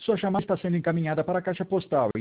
Sua chamada está sendo encaminhada para a caixa postal